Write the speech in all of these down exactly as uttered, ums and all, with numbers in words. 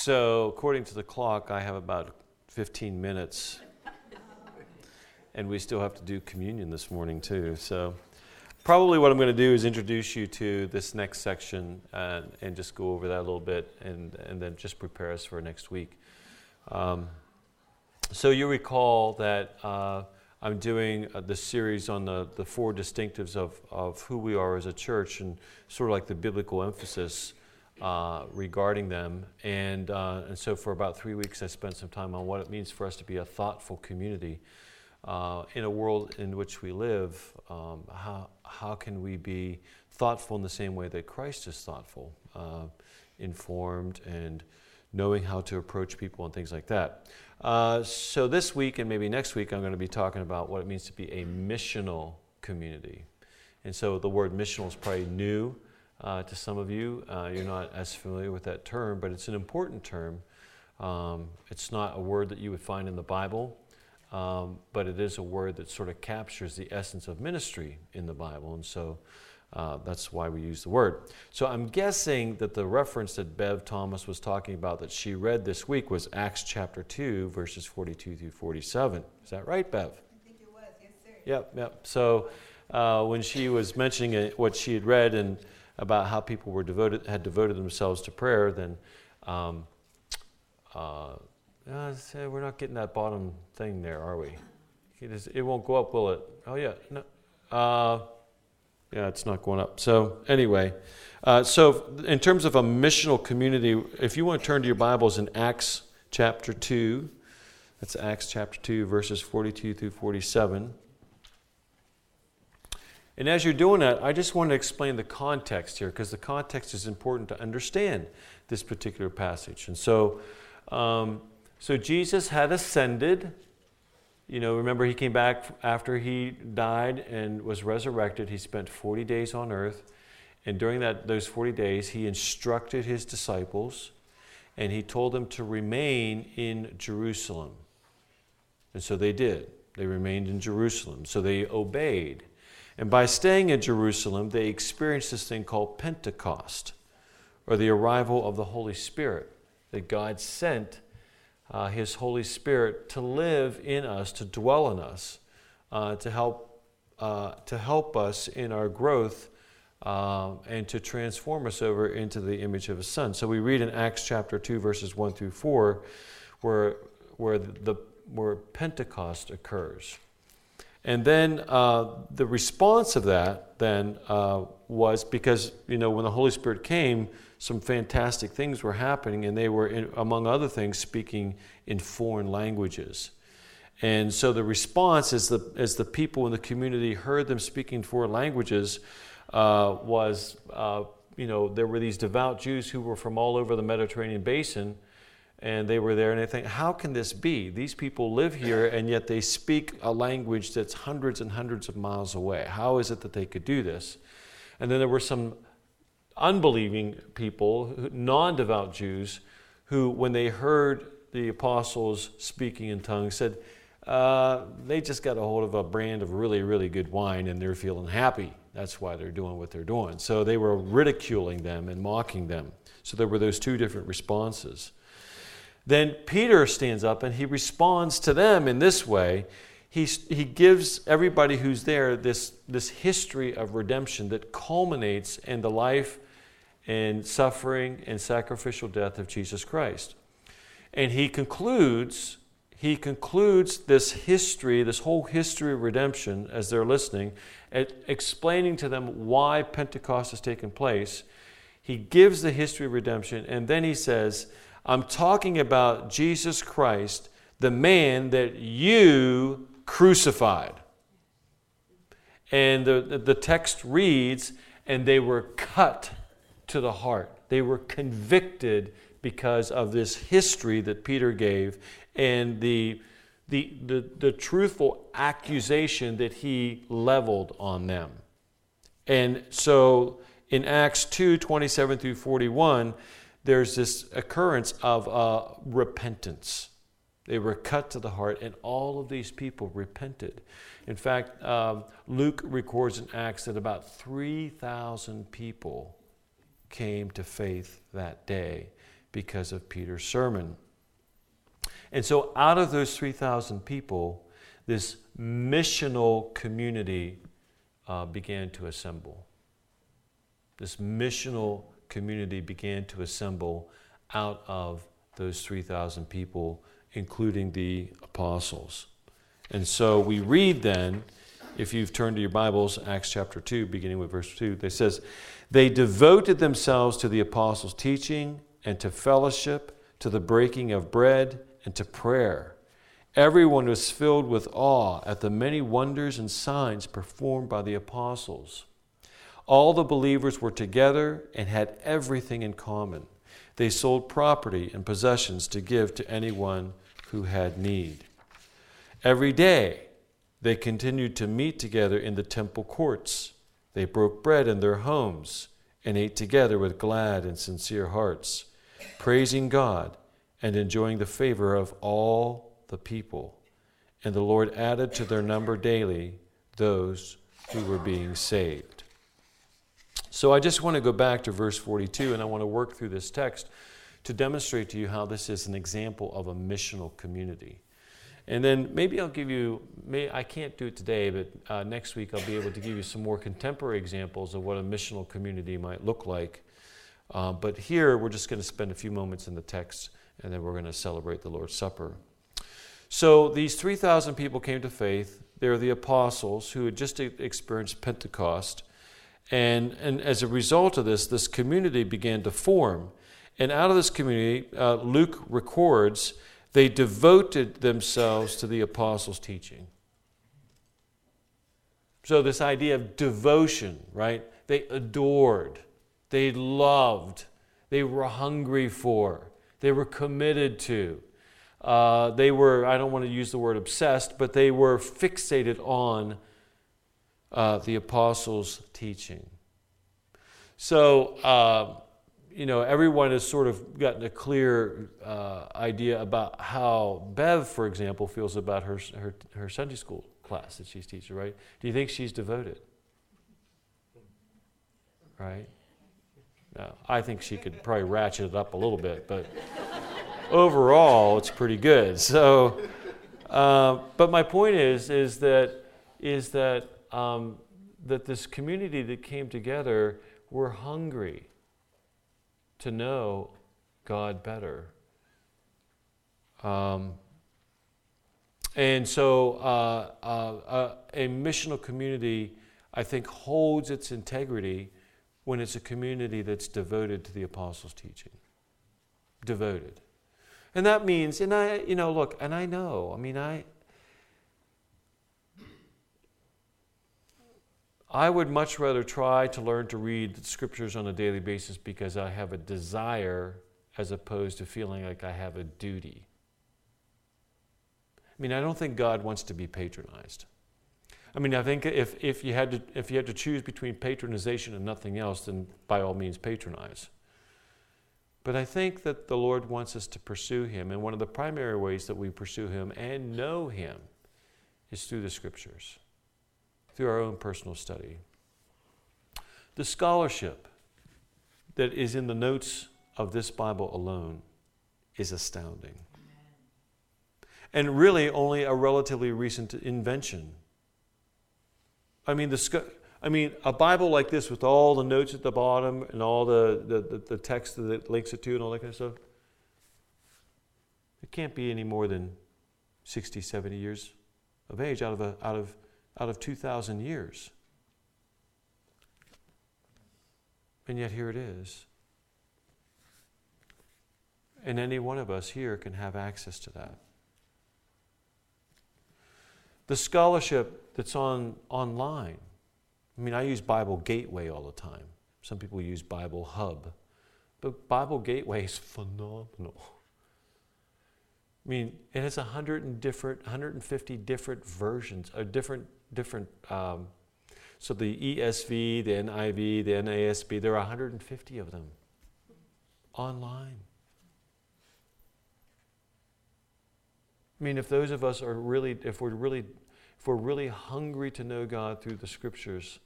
So, according to the clock, I have about fifteen minutes. And we still have to do communion this morning, too. So, probably what I'm going to do is introduce you to this next section and, and just go over that a little bit and, and then just prepare us for next week. Um, so, you recall that uh, I'm doing uh, this series on the, the four distinctives of, of who we are as a church and sort of like the biblical emphasis uh, regarding them. And, uh, and so for about three weeks, I spent some time on what it means for us to be a thoughtful community. Uh, in a world in which we live, um, how how can we be thoughtful in the same way that Christ is thoughtful, uh, informed, and knowing how to approach people and things like that. Uh, so this week and maybe next week, I'm going to be talking about what it means to be a missional community. And so the word missional is probably new uh, to some of you. Uh, you're not as familiar with that term, but it's an important term. Um, it's not a word that you would find in the Bible. Um, but it is a word that sort of captures the essence of ministry in the Bible, and so uh, that's why we use the word. So I'm guessing that the reference that Bev Thomas was talking about that she read this week was Acts chapter two, verses forty-two through forty-seven. Is that right, Bev? I think it was, yes, sir. Yep, yep. So uh, when she was mentioning it, what she had read and about how people were devoted, had devoted themselves to prayer, then um, uh, Uh, we're not getting that bottom thing there, are we? It, is, it won't go up, will it? Oh, yeah. No. Uh, yeah, it's not going up. So anyway, uh, so in terms of a missional community, if you want to turn to your Bibles in Acts chapter two, that's Acts chapter two, verses forty-two through forty-seven. And as you're doing that, I just want to explain the context here, because the context is important to understand this particular passage. And so... Um, So Jesus had ascended. You know, remember he came back after he died and was resurrected. He spent forty days on earth. And during that those forty days, he instructed his disciples and he told them to remain in Jerusalem. And so they did. They remained in Jerusalem. So they obeyed. And by staying in Jerusalem, they experienced this thing called Pentecost, or the arrival of the Holy Spirit, that God sent Uh, His Holy Spirit to live in us, to dwell in us, uh, to help uh, to help us in our growth uh, and to transform us over into the image of His Son. So we read in Acts chapter two, verses one through four, where where the where Pentecost occurs, and then uh, the response of that then uh, was because you know when the Holy Spirit came, some fantastic things were happening, and they were, in, among other things, speaking in foreign languages. And so the response, as the as the people in the community heard them speaking foreign languages, uh, was, uh, you know, there were these devout Jews who were from all over the Mediterranean basin, and they were there, and they think, how can this be? These people live here, and yet they speak a language that's hundreds and hundreds of miles away. How is it that they could do this? And then there were some unbelieving people, non-devout Jews, who, when they heard the apostles speaking in tongues, said uh, they just got a hold of a brand of really, really good wine and they're feeling happy. That's why they're doing what they're doing. So they were ridiculing them and mocking them. So there were those two different responses. Then Peter stands up and he responds to them in this way. He, he gives everybody who's there this, this history of redemption that culminates in the life and suffering and sacrificial death of Jesus Christ. And he concludes, he concludes this history, this whole history of redemption as they're listening, at explaining to them why Pentecost has taken place. He gives the history of redemption, and then he says, I'm talking about Jesus Christ, the man that you crucified. And the, the text reads, and they were cut to the heart. They were convicted because of this history that Peter gave and the, the, the, the truthful accusation that he leveled on them. And so in Acts two, twenty-seven through forty-one, there's this occurrence of uh, repentance. They were cut to the heart, and all of these people repented. In fact, um, Luke records in Acts that about three thousand people came to faith that day because of Peter's sermon. And so out of those three thousand people, this missional community uh, began to assemble. This missional community began to assemble out of those three thousand people, including the apostles. And so we read then, if you've turned to your Bibles, Acts chapter two, beginning with verse two, it says, "They devoted themselves to the apostles' teaching and to fellowship, to the breaking of bread and to prayer. Everyone was filled with awe at the many wonders and signs performed by the apostles. All the believers were together and had everything in common. They sold property and possessions to give to anyone who had need. Every day they continued to meet together in the temple courts. They broke bread in their homes and ate together with glad and sincere hearts, praising God and enjoying the favor of all the people. And the Lord added to their number daily those who were being saved." So I just want to go back to verse forty-two, and I want to work through this text to demonstrate to you how this is an example of a missional community. And then maybe I'll give you, may, I can't do it today, but uh, next week I'll be able to give you some more contemporary examples of what a missional community might look like. Uh, but here we're just going to spend a few moments in the text, and then we're going to celebrate the Lord's Supper. So these three thousand people came to faith. They're the apostles who had just experienced Pentecost. And, and as a result of this, this community began to form. And out of this community, uh, Luke records, they devoted themselves to the apostles' teaching. So this idea of devotion, right? They adored, they loved, they were hungry for, they were committed to. Uh, they were, I don't want to use the word obsessed, but they were fixated on uh, the apostles' teaching. So, uh, you know, everyone has sort of gotten a clear uh, idea about how Bev, for example, feels about her, her her Sunday school class that she's teaching, right? Do you think she's devoted? Right? No, I think she could probably ratchet it up a little bit, but overall, it's pretty good. So, uh, but my point is, is that is that um, that this community that came together were hungry to know God better. Um, and so uh, uh, uh, a missional community, I think, holds its integrity when it's a community that's devoted to the apostles' teaching. Devoted. And that means, and I, you know, look, and I know, I mean, I, I would much rather try to learn to read the scriptures on a daily basis because I have a desire as opposed to feeling like I have a duty. I mean, I don't think God wants to be patronized. I mean, I think if, if you had to if you had to choose between patronization and nothing else, then by all means patronize. But I think that the Lord wants us to pursue Him, and one of the primary ways that we pursue Him and know Him is through the scriptures, through our own personal study. The scholarship that is in the notes of this Bible alone is astounding. And really only a relatively recent invention. I mean, the I mean, a Bible like this with all the notes at the bottom and all the, the, the, the text that it links it to and all that kind of stuff, it can't be any more than sixty, seventy years of age out of a, out of out of two thousand years. And yet here it is. And any one of us here can have access to that. The scholarship that's on online. I mean, I use Bible Gateway all the time. Some people use Bible Hub. But Bible Gateway is phenomenal. I mean, it has one hundred different, one hundred fifty different versions, or different, different. Um, so the E S V, the N I V, the N A S B, there are one hundred fifty of them online. I mean, if those of us are really, if we're really, if we're really hungry to know God through the Scriptures,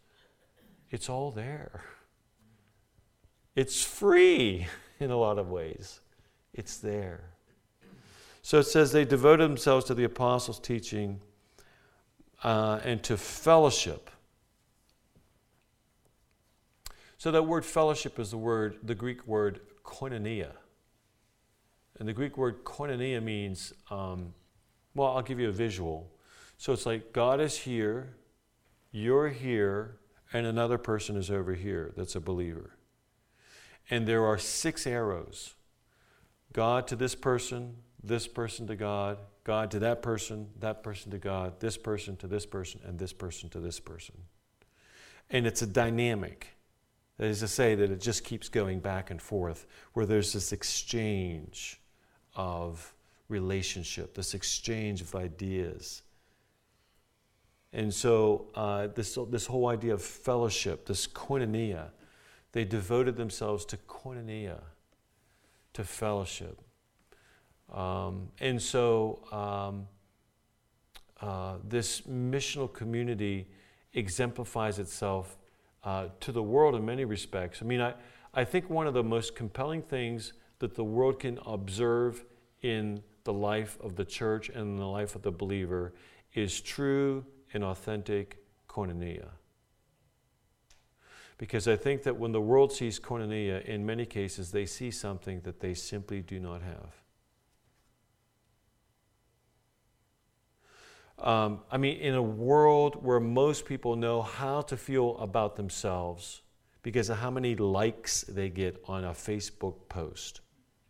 it's all there. It's free in a lot of ways. It's there. So it says they devoted themselves to the apostles' teaching uh, and to fellowship. So that word fellowship is the word, the Greek word koinonia. And the Greek word koinonia means, um, well, I'll give you a visual. So it's like God is here, you're here, and another person is over here that's a believer. And there are six arrows. God to this person, this person to God, God to that person, that person to God, this person to this person, and this person to this person. And it's a dynamic. That is to say that it just keeps going back and forth, where there's this exchange of relationship, this exchange of ideas. And so uh, this, this whole idea of fellowship, this koinonia, they devoted themselves to koinonia, to fellowship. Um, and so um, uh, this missional community exemplifies itself uh, to the world in many respects. I mean, I, I think one of the most compelling things that the world can observe in the life of the church and in the life of the believer is true and authentic koinonia. Because I think that when the world sees koinonia, in many cases, they see something that they simply do not have. Um, I mean, in a world where most people know how to feel about themselves because of how many likes they get on a Facebook post.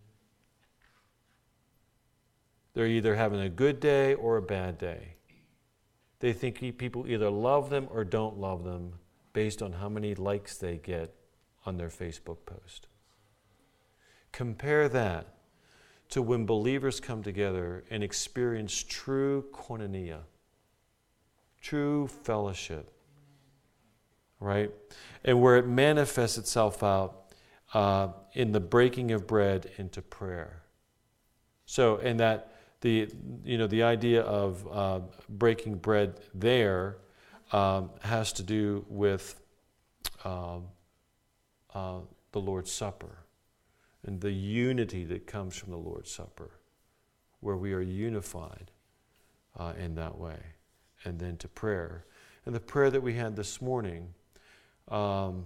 They're either having a good day or a bad day. They think people either love them or don't love them based on how many likes they get on their Facebook post. Compare that to when believers come together and experience true koinonia, true fellowship, right? And where it manifests itself out uh, in the breaking of bread into prayer. So, and that the you know the idea of uh, breaking bread there um, has to do with uh, uh, the Lord's Supper. And the unity that comes from the Lord's Supper, where we are unified uh, in that way. And then to prayer. And the prayer that we had this morning, um,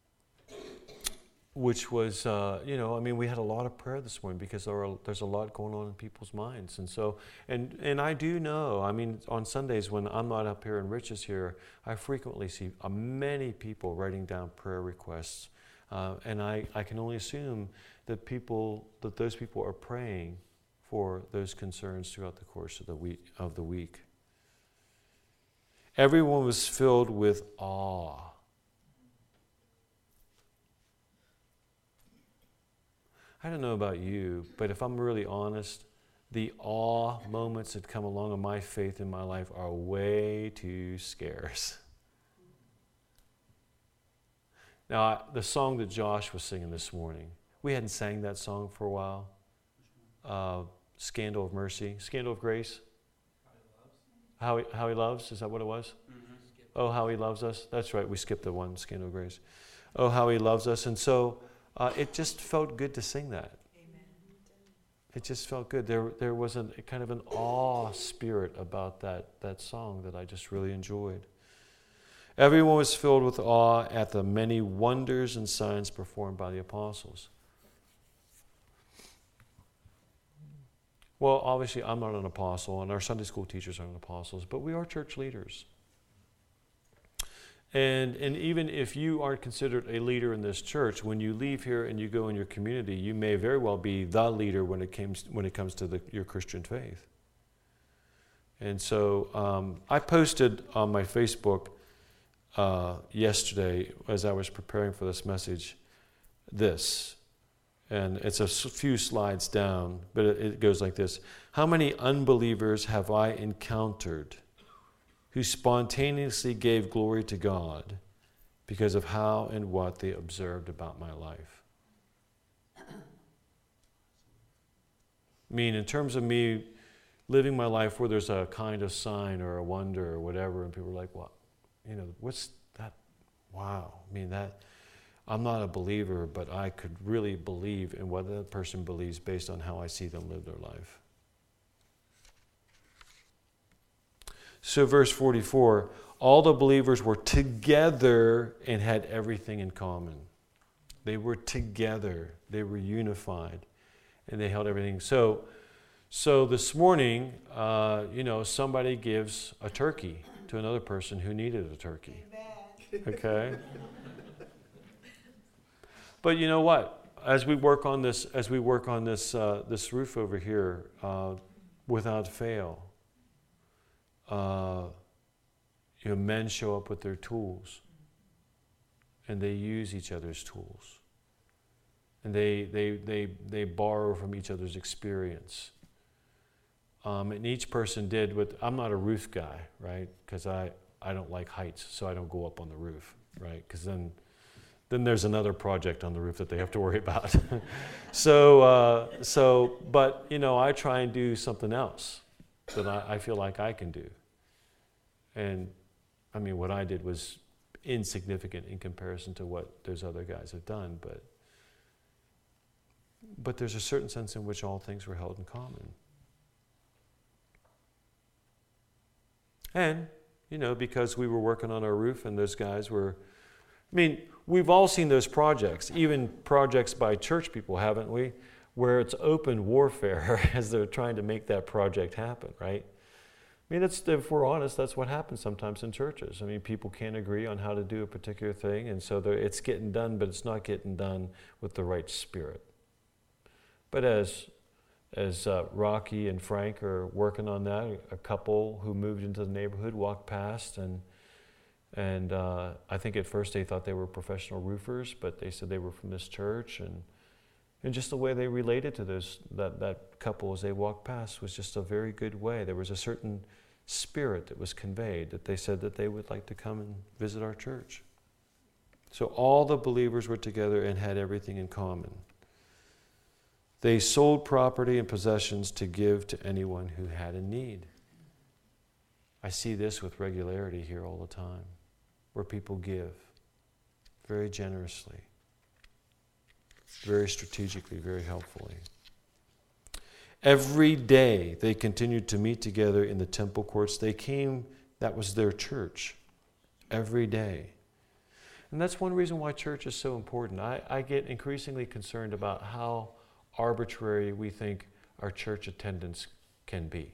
which was, uh, you know, I mean, we had a lot of prayer this morning because there are, there's a lot going on in people's minds. And so, and, and I do know, I mean, on Sundays when I'm not up here and Rich is here, I frequently see uh, many people writing down prayer requests. Uh, and I, I can only assume that people, that those people are praying for those concerns throughout the course of the week. Of the week. Everyone was filled with awe. I don't know about you, but if I'm really honest, the awe moments that come along in my faith in my life are way too scarce. Now, I, the song that Josh was singing this morning, we hadn't sang that song for a while. Uh, Scandal of Mercy, Scandal of Grace. How he, how he loves, is that what it was? Mm-hmm. Oh, how he loves us. That's right, we skipped the one, Scandal of Grace. Oh, how he loves us. And so uh, it just felt good to sing that. Amen. It just felt good. There, there was a kind of an awe spirit about that, that song that I just really enjoyed. Everyone was filled with awe at the many wonders and signs performed by the apostles. Well, obviously, I'm not an apostle, and our Sunday school teachers aren't apostles, but we are church leaders. And, and even if you aren't considered a leader in this church, when you leave here and you go in your community, you may very well be the leader when it comes, when it comes to the, your Christian faith. And so um, I posted on my Facebook Uh, yesterday, as I was preparing for this message, this, and it's a few slides down, but it, it goes like this. How many unbelievers have I encountered who spontaneously gave glory to God because of how and what they observed about my life? I mean, in terms of me living my life where there's a kind of sign or a wonder or whatever, and people are like, what? You know, what's that? Wow. I mean, that, I'm not a believer, but I could really believe in what that person believes based on how I see them live their life. So verse forty-four, all the believers were together and had everything in common. They were together. They were unified. And they held everything. So, so this morning, uh, you know, somebody gives a turkey to another person who needed a turkey. Amen. Okay? But you know what? As we work on this, as we work on this, uh, this roof over here, uh, without fail, uh, you know, men show up with their tools, and they use each other's tools, and they they they they borrow from each other's experience. Um, and each person did what. I'm not a roof guy, right? Because I I don't like heights, so I don't go up on the roof, right? Because then. Then there's another project on the roof that they have to worry about. so, uh, so, but you know, I try and do something else that I, I feel like I can do. And I mean, what I did was insignificant in comparison to what those other guys have done. But, but there's a certain sense in which all things were held in common. And you know, because we were working on our roof, and those guys were. I mean, we've all seen those projects, even projects by church people, haven't we? Where it's open warfare as they're trying to make that project happen, right? I mean, it's, if we're honest, that's what happens sometimes in churches. I mean, people can't agree on how to do a particular thing, and so it's getting done, but it's not getting done with the right spirit. But as as uh, Rocky and Frank are working on that, a couple who moved into the neighborhood walked past, and And uh, I think at first they thought they were professional roofers, but they said they were from this church. And, and just the way they related to those, that, that couple as they walked past was just a very good way. There was a certain spirit that was conveyed that they said that they would like to come and visit our church. So all the believers were together and had everything in common. They sold property and possessions to give to anyone who had a need. I see this with regularity here all the time, where people give very generously, very strategically, very helpfully. Every day they continued to meet together in the temple courts. They came, that was their church, every day. And that's one reason why church is so important. I, I get increasingly concerned about how arbitrary we think our church attendance can be.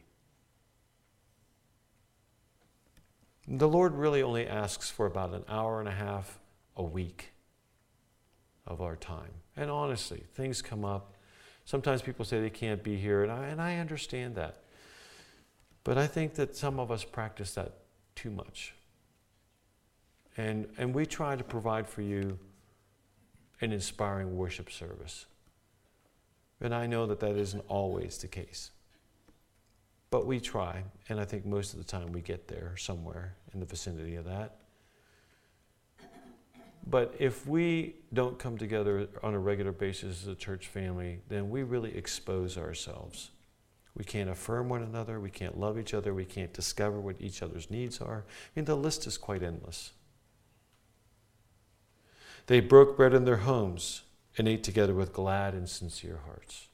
The Lord really only asks for about an hour and a half a week of our time. And honestly, things come up. Sometimes people say they can't be here, and I, and I understand that. But I think that some of us practice that too much. And, and we try to provide for you an inspiring worship service. And I know that that isn't always the case. But we try, and I think most of the time we get there somewhere in the vicinity of that. But if we don't come together on a regular basis as a church family, then we really expose ourselves. We can't affirm one another, we can't love each other, we can't discover what each other's needs are. I mean, the list is quite endless. They broke bread in their homes and ate together with glad and sincere hearts.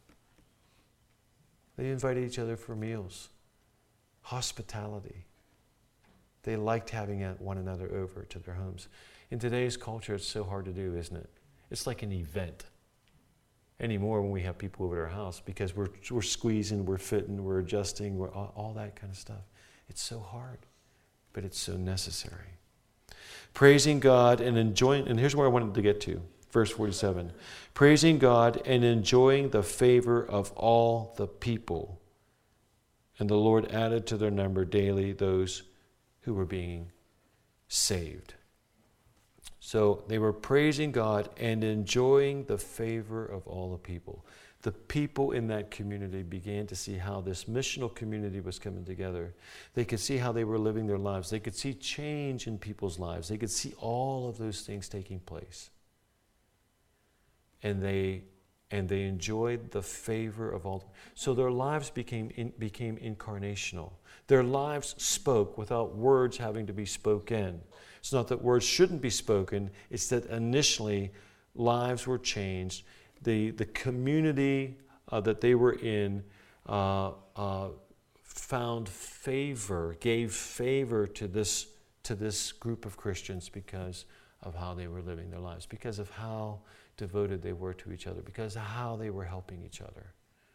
They invited each other for meals, hospitality. They liked having one another over to their homes. In today's culture, it's so hard to do, isn't it? It's like an event anymore when we have people over at our house, because we're we're squeezing, we're fitting, we're adjusting, we're all, all that kind of stuff. It's so hard, but it's so necessary. Praising God and enjoying, and here's where I wanted to get to. Verse forty-seven, praising God and enjoying the favor of all the people. And the Lord added to their number daily those who were being saved. So they were praising God and enjoying the favor of all the people. The people in that community began to see how this missional community was coming together. They could see how they were living their lives. They could see change in people's lives. They could see all of those things taking place. And they and they enjoyed the favor of all. So their lives became in, became incarnational. Their lives spoke without words having to be spoken. It's not that words shouldn't be spoken, it's that initially lives were changed. The, the community uh, that they were in uh, uh, found favor, gave favor to this, to this group of Christians because of how they were living their lives, because of how devoted they were to each other, because of how they were helping each other.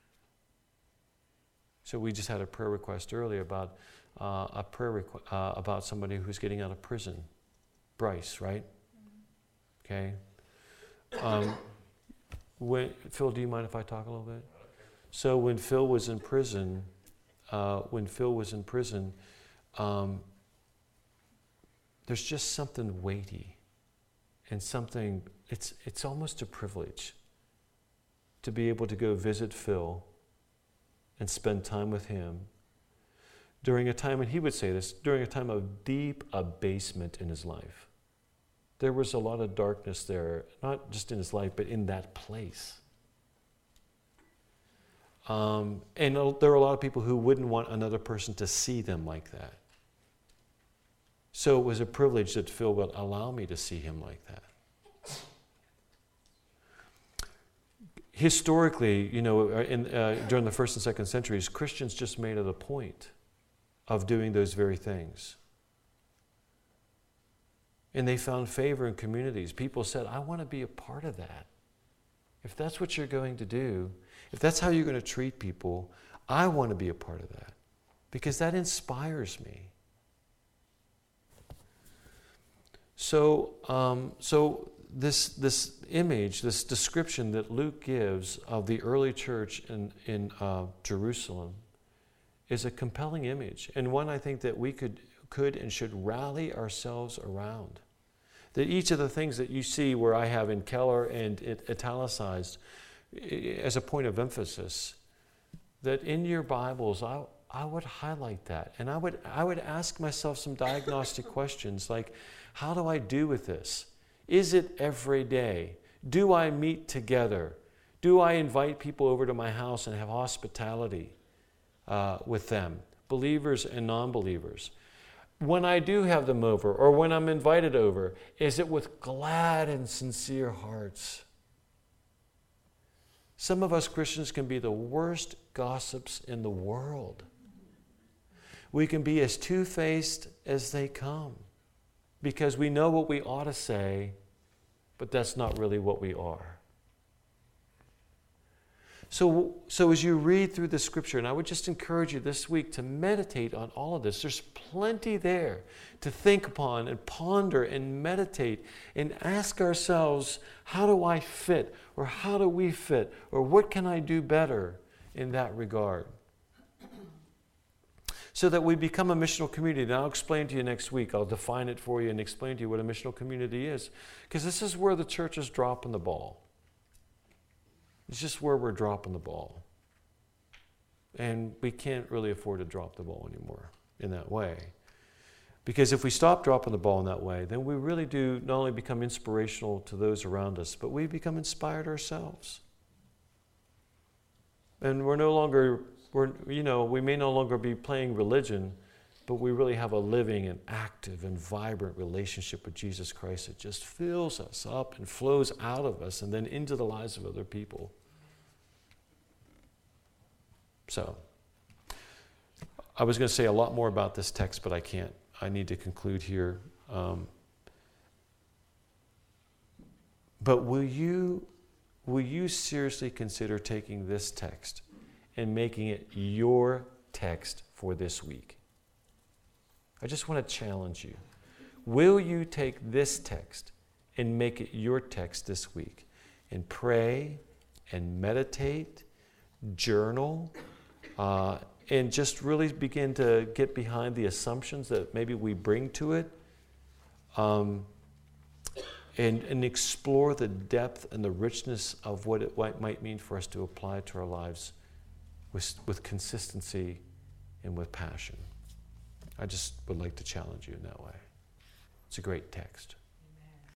So we just had a prayer request earlier about uh, a prayer requ- uh, about somebody who's getting out of prison. Bryce, right? Okay. Um, when, Phil, do you mind if I talk a little bit? So when Phil was in prison, uh, when Phil was in prison, um, there's just something weighty and something, it's, it's almost a privilege to be able to go visit Phil and spend time with him during a time, and he would say this, during a time of deep abasement in his life. There was a lot of darkness there, not just in his life, but in that place. Um, and there are a lot of people who wouldn't want another person to see them like that. So it was a privilege that Phil would allow me to see him like that. Historically, you know, in, uh, during the first and second centuries, Christians just made it a point of doing those very things. And they found favor in communities. People said, I want to be a part of that. If that's what you're going to do, if that's how you're going to treat people, I want to be a part of that because that inspires me. So, um, so this this image, this description that Luke gives of the early church in in uh, Jerusalem, is a compelling image, and one I think that we could could and should rally ourselves around. That each of the things that you see where I have in Keller and it italicized as a point of emphasis, that in your Bibles, I, I would highlight that. And I would, I would ask myself some diagnostic questions like, how do I do with this? Is it every day? Do I meet together? Do I invite people over to my house and have hospitality uh, with them, believers and non-believers? When I do have them over, or when I'm invited over, is it with glad and sincere hearts? Some of us Christians can be the worst gossips in the world. We can be as two-faced as they come because we know what we ought to say, but that's not really what we are. So, so as you read through the scripture, and I would just encourage you this week to meditate on all of this. There's plenty there to think upon and ponder and meditate and ask ourselves, how do I fit? Or how do we fit? Or what can I do better in that regard? So that we become a missional community. And I'll explain to you next week. I'll define it for you and explain to you what a missional community is. Because this is where the church is dropping the ball. It's just where we're dropping the ball. And we can't really afford to drop the ball anymore in that way. Because if we stop dropping the ball in that way, then we really do not only become inspirational to those around us, but we become inspired ourselves. And we're no longer, we're, you know, we may no longer be playing religion, but we really have a living and active and vibrant relationship with Jesus Christ that just fills us up and flows out of us and then into the lives of other people. So, I was going to say a lot more about this text, but I can't. I need to conclude here. Um, but will you, will you seriously consider taking this text and making it your text for this week? I just want to challenge you. Will you take this text and make it your text this week and pray and meditate, journal, uh, and just really begin to get behind the assumptions that maybe we bring to it, um, and, and explore the depth and the richness of what it might mean for us to apply to our lives with, with consistency and with passion. I just would like to challenge you in that way. It's a great text.